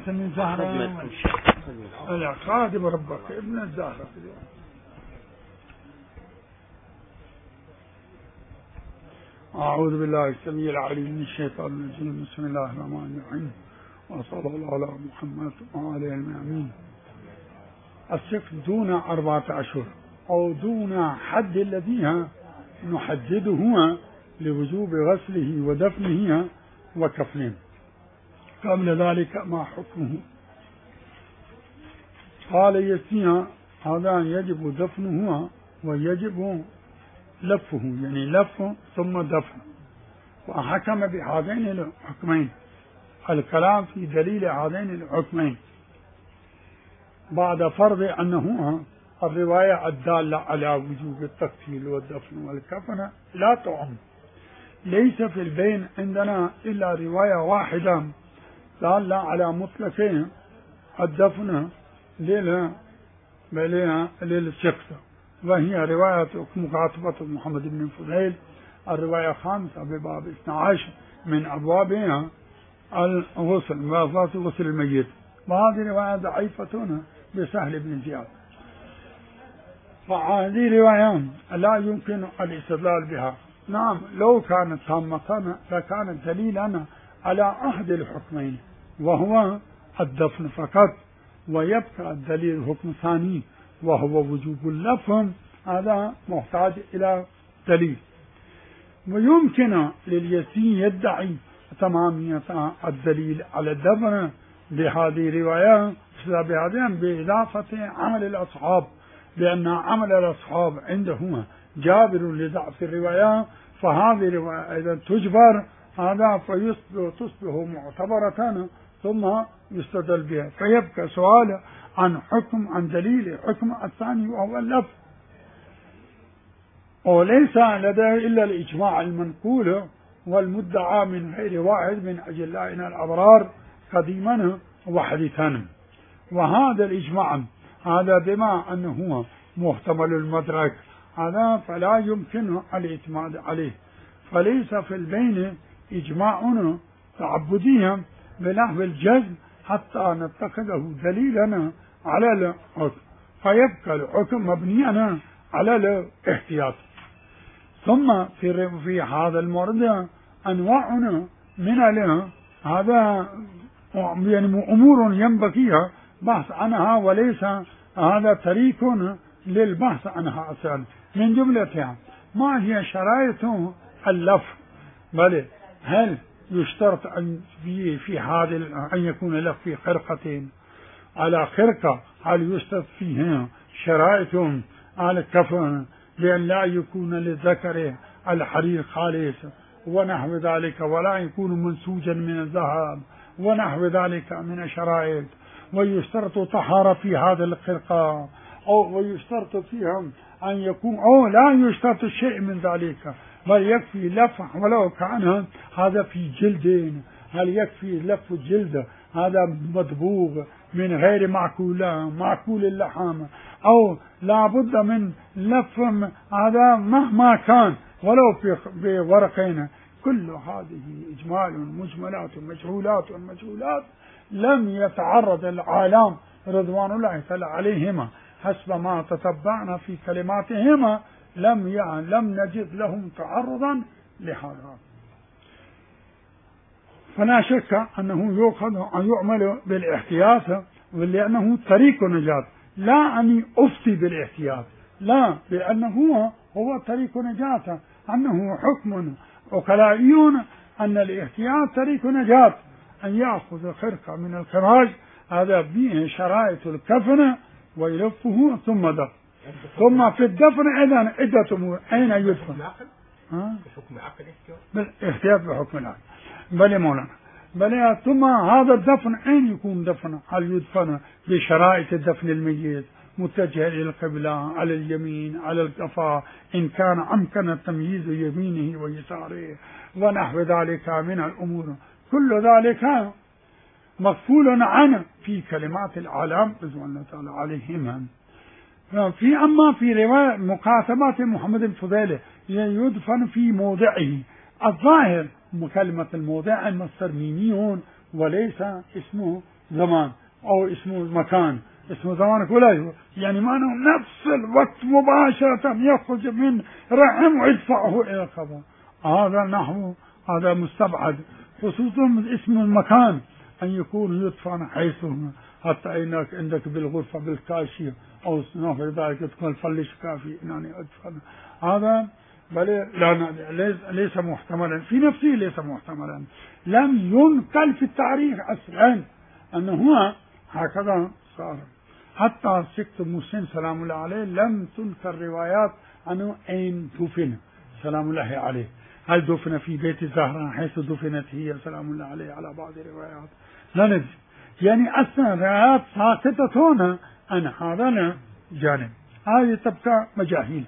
من الزهرة لا خادم ربك ابن الزهرة. أعوذ بالله السميع العليم من الشيطان الرجيم. بسم الله الرحمن الرحيم، وصلى الله على محمد وعلى المؤمنين. السقط دون 4 أشهر أو دون حد الذي نحدده لوجوب غسله ودفنه وكفنه. قبل ذلك ما حكمه؟ قال يسير هذا يجب دفنه ويجب لفه، يعني لفه ثم دفن. وحكم بهذين الحكمين. الكلام في دليل هذين الحكمين بعد فرض أنه الرواية الدالة على وجوب التكفيل والدفن والكفن لا تعم. ليس في البين عندنا إلا رواية واحدة دالة على مطلق الدفن للشخص، وهي رواية مكاتبة محمد بن فضيل، الرواية 5 بباب 12 من أبوابها الغسل وغسل الميت. وهذه رواية ضعيفة بسهل بن زياد، فهذه رواية لا يمكن الاستدلال بها. نعم لو كانت تامة لكانت دليلا على أحد الحكمين وهو الدفن فقط، ويبقى الدليل الحكم الثاني وهو وجوب اللفظ، هذا محتاج إلى دليل. ويمكن لليسي يدعي تمامية الدليل على الدفن بهذه الرواية بإضافة عمل الأصحاب، لأن عمل الأصحاب عندهم جابر لضعف الرواية، فهذه الرواية إذا تجبر هذا فتصبح معتبرة ثم يستدل بها. فيبقى سؤال عن دليل الحكم الثاني وهو اللفظ. وليس لديه إلا الإجماع المنقول والمدعى من غير واحد من أجلائنا الأبرار قديما وحديثا. وهذا الإجماع هذا بما أنه محتمل المدرك هذا فلا يمكن الاعتماد عليه، فليس في البين إجماع تعبديا بنحو الجزم حتى نتخذه دليلا على الحكم، فيبقى الحكم مبنيا على الاحتياط. ثم في هذا المورد أنواع من هذا يعني أمور ينبغي بحث عنها، وليس هذا طريق للبحث عنها أصلا. من جملتها ما هي شرائط اللف؟ بل هل يشترط أن في هذا أن يكون لف في خرقتين على خرقة؟ هل يشترط فيها شرائط على الكفن لأن لا يكون للذكر الحرير خالص ونحو ذلك، ولا يكون منسوجا من الذهب ونحو ذلك من الشرائط؟ ويشترط طهارة في هذا الخرقة، أو ويشترط فيهم أن يكون أو لا يشترط شيء من ذلك، بل يكفي لف ولو كان هذا في جلد. هل يكفي لف الجلد هذا مدبوغ من غير معقول اللحم، أو لا بد من لف هذا مهما كان ولو بورقين؟ كل هذه إجمال مجملات مجهولات لم يتعرض العالم رضوان الله تعالى عليهما حسب ما تتبعنا في كلماتهما لم نجد لهم تعرضا لهذا. فلا شك أنه يؤخذ أن يعمل بالاحتياط، لأنه طريق نجاة، لا أن أفتي بالاحتياط، لا، لأنه هو طريق نجاة، أنه حكم عقلائي أن الاحتياط طريق نجاة، أن يأخذ خرقة من الخراج هذا به شرائط الكفن ويلفه ثم دفن. ثم في الدفن أيضا عدة أمور. أين يدفن؟ بحكم عقل الاحتياط بحكم العقل. بل مولانا بل ثم هذا الدفن أين يكون دفن؟ هل يدفن بشرائط الدفن الميت متجه إلى القبلة، على اليمين، على القفا، إن كان أمكن تمييز يمينه ويساره ونحو ذلك من الأمور؟ كل ذلك مغفول عنه في كلمات العالم رضوان الله تعالى عليهم. أما في رواية مكاتبات محمد الفضيل يدفن في موضعه، الظاهر كلمة الموضع المصدر ميمي وليس اسمه زمان أو اسم مكان، اسم زمان ولا يعني ما نفس الوقت مباشرة يخرج من رحم ويدفعه إلى القبر. هذا نحو هذا مستبعد، خصوصا اسم المكان أن يكون يدفن حيث حتى إنك عندك بالغرفة بالكاشية أو في ذلك تكون الفلش كافي يعني أدفن. هذا بل لا ليس محتملا في نفسه، ليس محتملا. لم ينقل في التاريخ أصلا أنه هكذا صار. حتى سكت مسلم سلام الله عليه لم تنكر روايات أنه أين دفن سلام الله عليه، هل دفن في بيت الزهراء حيث دفنت هي سلام الله عليه على بعض الروايات لا ندري. يعني أصلا روايات ساقطة هنا عن هذا جانب، هذه تبقى مجاهيل.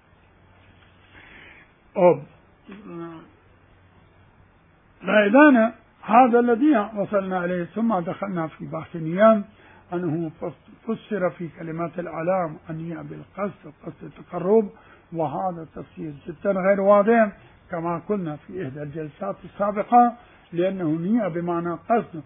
فإذا هذا الذي وصلنا إليه. ثم دخلنا في بحث النيام أنه فسر في كلمات العلام النية بالقصد وقصد التقرب، وهذا تفسير جدا غير واضح كما قلنا في إحدى الجلسات السابقة، لأنه نية بمعنى قصد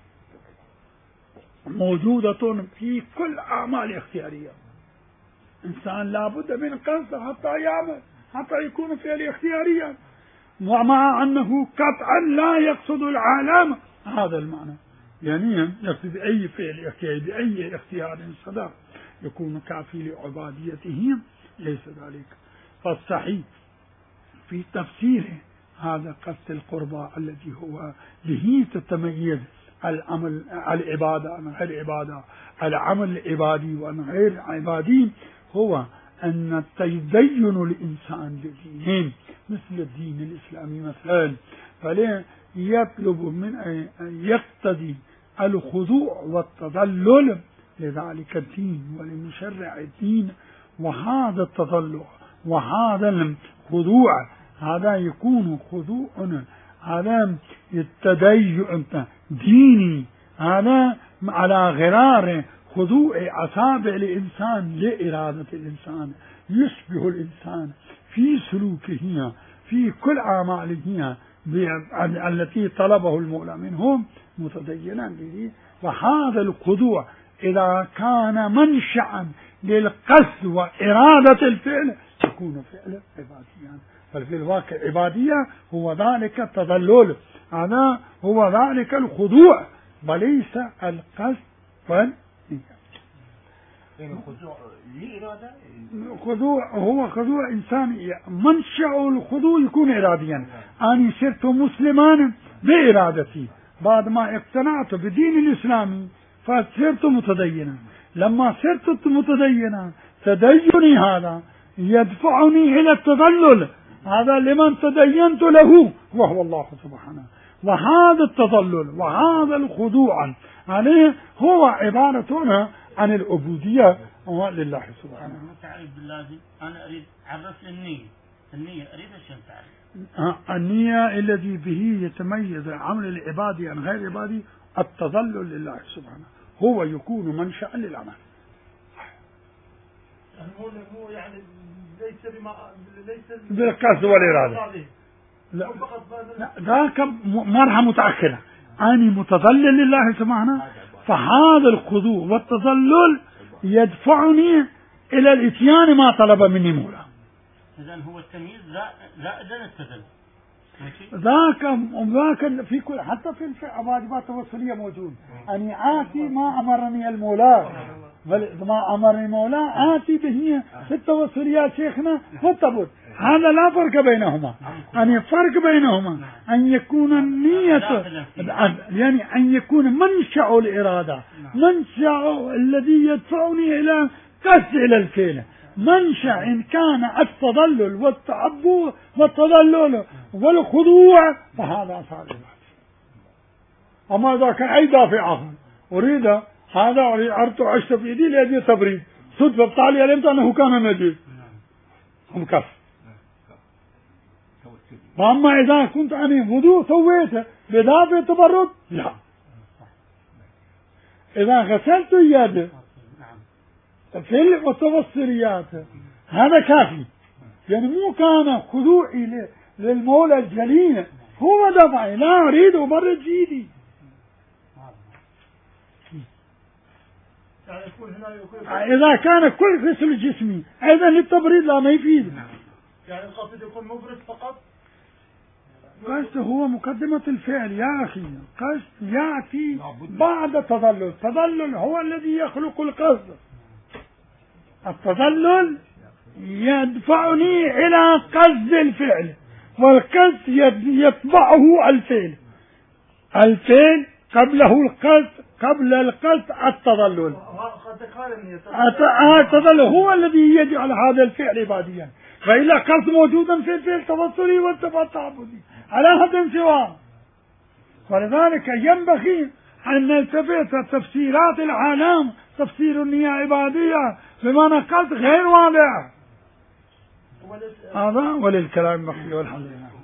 موجودة في كل أعمال اختيارية. إنسان لابد من قصد حتى يعمل، حتى يكون فعل اختياريا، ومع أنه قطعا لا يقصد العالم هذا المعنى، يعني يقصد أي فعل اختياري بأي اختيار صدر يكون كافي لعباديته، ليس ذلك. فالصحيح في تفسيره هذا قصد القربى الذي هو به تتميز العمل العبادة عن غير العبادة، العمل العبادي وعن غير العبادي، هو أن تدين الإنسان لدينين مثل الدين الإسلامي مثلا، فلا يطلب من أن يقتدي الخضوع والتذلل لذلك الدين ولمشرع الدين. وهذا التذلل وهذا الخضوع هذا يكون خضوع، هذا التدين ديني، هذا على غرار خضوع أصابع الإنسان لإرادة الإنسان، يشبه الإنسان في سلوكه في كل أعماله التي طلبه المولى منهم متدينا به. وهذا الخضوع إذا كان منشأ للقصد وإرادة الفعل يكون فعل عباديا، ففي الواقع عبادية هو ذلك التذلل، هذا هو ذلك الخضوع وليس القصد والنية. الخضوع لإرادة، خضوع هو خضوع إنساني، منشأ الخضوع يكون إراديا. أنا صرت مسلما بإرادتي بعد ما اقتنعت بدين الإسلامي فصرت متدينا. لما صرت متدينا تديني هذا يدفعني إلى التذلل، هذا لمن تدينت له وهو الله سبحانه. وهذا التذلل وهذا الخضوع عليه هو عبارة عن العبودية لله سبحانه. تعريف باللازم أنا أريد عرف النية أريد أشياء تعريف النية الذي به يتميز عمل العبادي عن غير العبادي التذلل لله سبحانه، هو يكون منشأ للعمل. مو يعني ليس بالقصد والإرادة، لا ذاك مرحلة متأخرة. أنا متذلل لله سبحانه، فهذا الخضوع والتذلل يدفعني إلى الإتيان ما طلب مني مولاه. إذن هو التمييز زائدا التذلل. ذاك في كل حتى في الواجبات التوسلية موجود. أني آتي ما أمرني المولى، ما أمرني المولى آتي به في التوسليات شيخنا فاتبت. هذا لا فرق بينهما، أن فرق بينهما أن يكون النية يعني أن يكون منشأ الإرادة، منشأ الذي يدفعني إلى قصد إلى الفعل، منشأ إن كان التضلل والتعبد والتضلل والخضوع فهذا صار عبادة. أما إذا كان أي دافع آخر أريد هذا أردت عشت في يدي لأجل تبريد صدفة بطالي علمت أنه كان نجيب هم كف. فأما إذا كنت أنا وضوء سويته بدافع تبرد لا، إذا غسلت يدي في التوسليات هذا كافي، يعني مو كان خضوعي للمولى الجليل هو دفعي لا أريد أبرد جيدي. يعني يكون هنا يكون إذا كان كل غسل جسمي أيضا للتبريد لا ما يفيد. يعني القصد يكون مبرد فقط. قصد هو مقدمة الفعل يا أخي، قصد يأتي بعد التضلل. التضلل هو الذي يخلق القصد. التضلل يدفعني إلى قصد الفعل، والقصد يتبعه الفعل. الفعل قبله القصد، قبل القصد التضلل. التضلل هو الذي يجعل هذا الفعل عباديا، فإلا قصد موجودا في الفعل التبصري والتعبدي على هذا سواء. ولذلك ينبغي أن نلتفت تفسيرات العالم، تفسير النية عبادية بمعنى قصد غير واضح. هذا وللكلام بقي والحمد لله.